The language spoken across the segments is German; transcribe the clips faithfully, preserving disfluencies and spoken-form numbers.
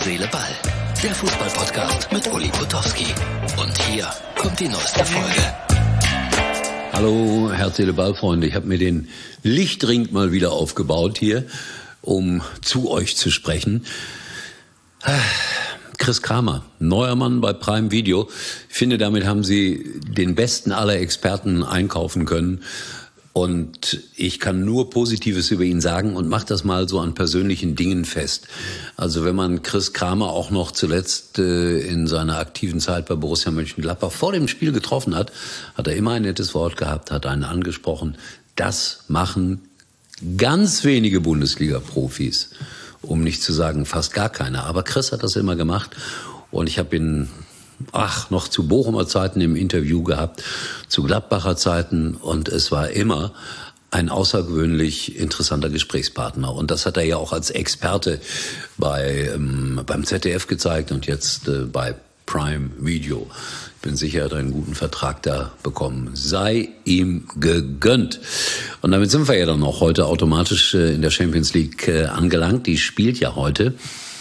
Seele, Ball. Der Fußball-Podcast mit Uli Potowski. Und hier kommt die neueste Folge. Hallo, Herz, Seele, Ball, Freunde. Ich habe mir den Lichtring mal wieder aufgebaut hier, um zu euch zu sprechen. Chris Kramer, neuer Mann bei Prime Video. Ich finde, damit haben sie den besten aller Experten einkaufen können. Und ich kann nur Positives über ihn sagen und mache das mal so an persönlichen Dingen fest. Also wenn man Chris Kramer auch noch zuletzt äh, in seiner aktiven Zeit bei Borussia Mönchengladbach vor dem Spiel getroffen hat, hat er immer ein nettes Wort gehabt, hat einen angesprochen. Das machen ganz wenige Bundesliga-Profis, um nicht zu sagen fast gar keine. Aber Chris hat das immer gemacht und ich habe ihn ach, noch zu Bochumer Zeiten im Interview gehabt, zu Gladbacher Zeiten, und es war immer ein außergewöhnlich interessanter Gesprächspartner. Und das hat er ja auch als Experte bei, ähm, beim Z D F gezeigt und jetzt äh, bei Prime Video. Ich bin sicher, er hat einen guten Vertrag da bekommen. Sei ihm gegönnt. Und damit sind wir ja dann auch heute automatisch äh, in der Champions League äh, angelangt. Die spielt ja heute.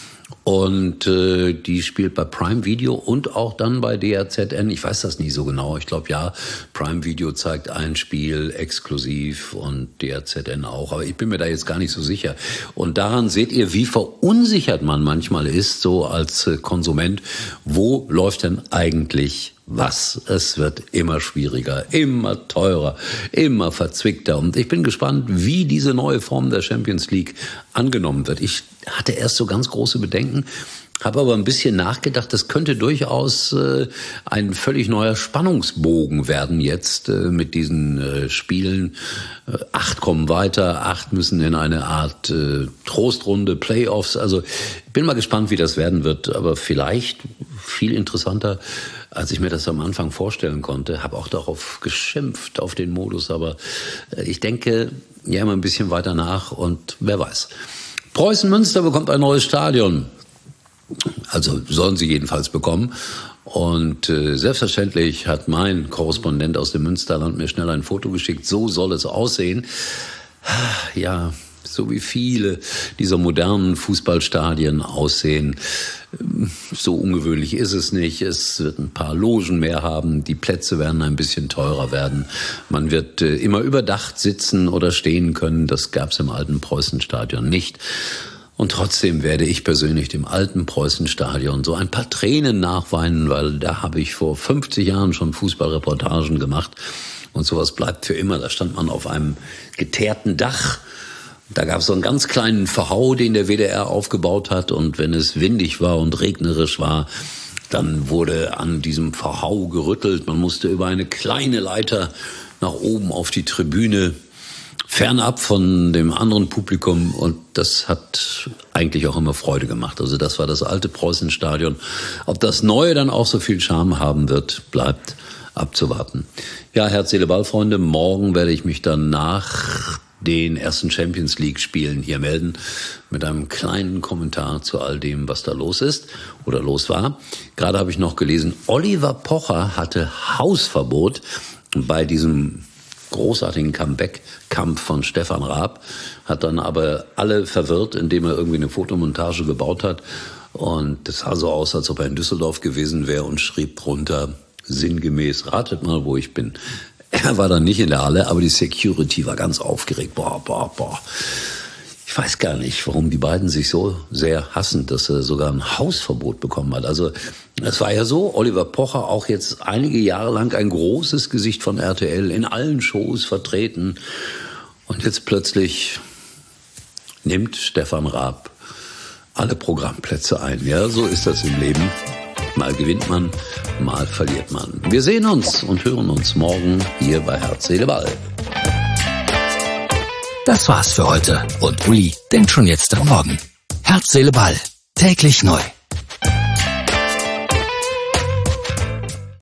Und äh, die spielt bei Prime Video und auch dann bei D R Z N. Ich weiß das nicht so genau. Ich glaube, ja, Prime Video zeigt ein Spiel exklusiv und D R Z N auch. Aber ich bin mir da jetzt gar nicht so sicher. Und daran seht ihr, wie verunsichert man manchmal ist, so als äh, Konsument. Wo läuft denn eigentlich was? Es wird immer schwieriger, immer teurer, immer verzwickter. Und ich bin gespannt, wie diese neue Form der Champions League angenommen wird. Ich hatte erst so ganz große Bedenken, habe aber ein bisschen nachgedacht, das könnte durchaus äh, ein völlig neuer Spannungsbogen werden jetzt äh, mit diesen äh, Spielen. Äh, acht kommen weiter, acht müssen in eine Art äh, Trostrunde, Playoffs. Also ich bin mal gespannt, wie das werden wird, aber vielleicht viel interessanter, als ich mir das am Anfang vorstellen konnte. Habe auch darauf geschimpft, auf den Modus, aber äh, ich denke ja immer ein bisschen weiter nach und wer weiß. Preußen Münster bekommt ein neues Stadion. Also sollen sie jedenfalls bekommen. Und äh, selbstverständlich hat mein Korrespondent aus dem Münsterland mir schnell ein Foto geschickt. So soll es aussehen. Ja, so wie viele dieser modernen Fußballstadien aussehen. So ungewöhnlich ist es nicht. Es wird ein paar Logen mehr haben. Die Plätze werden ein bisschen teurer werden. Man wird äh, immer überdacht sitzen oder stehen können. Das gab es im alten Preußenstadion nicht. Und trotzdem werde ich persönlich dem alten Preußenstadion so ein paar Tränen nachweinen, weil da habe ich vor fünfzig Jahren schon Fußballreportagen gemacht. Und sowas bleibt für immer. Da stand man auf einem geteerten Dach. Da gab es so einen ganz kleinen Verhau, den der W D R aufgebaut hat. Und wenn es windig war und regnerisch war, dann wurde an diesem Verhau gerüttelt. Man musste über eine kleine Leiter nach oben auf die Tribüne, fernab von dem anderen Publikum. Und das hat eigentlich auch immer Freude gemacht. Also das war das alte Preußenstadion. Ob das neue dann auch so viel Charme haben wird, bleibt abzuwarten. Ja, Herz, Seele, Ball, Freunde. Morgen werde ich mich dann nach den ersten Champions League Spielen hier melden mit einem kleinen Kommentar zu all dem, was da los ist oder los war. Gerade habe ich noch gelesen, Oliver Pocher hatte Hausverbot bei diesem großartigen Comeback-Kampf von Stefan Raab, hat dann aber alle verwirrt, indem er irgendwie eine Fotomontage gebaut hat. Und das sah so aus, als ob er in Düsseldorf gewesen wäre und schrieb drunter sinngemäß, ratet mal, wo ich bin. Er war dann nicht in der Halle, aber die Security war ganz aufgeregt. Boah, boah, boah. Ich weiß gar nicht, warum die beiden sich so sehr hassen, dass er sogar ein Hausverbot bekommen hat. Also es war ja so, Oliver Pocher auch jetzt einige Jahre lang ein großes Gesicht von R T L, in allen Shows vertreten. Und jetzt plötzlich nimmt Stefan Raab alle Programmplätze ein. Ja, so ist das im Leben. Mal gewinnt man, mal verliert man. Wir sehen uns und hören uns morgen hier bei Herz, Seele, Ball. Das war's für heute. Und Uli denkt schon jetzt am Morgen. Herz, Seele, Ball. Täglich neu.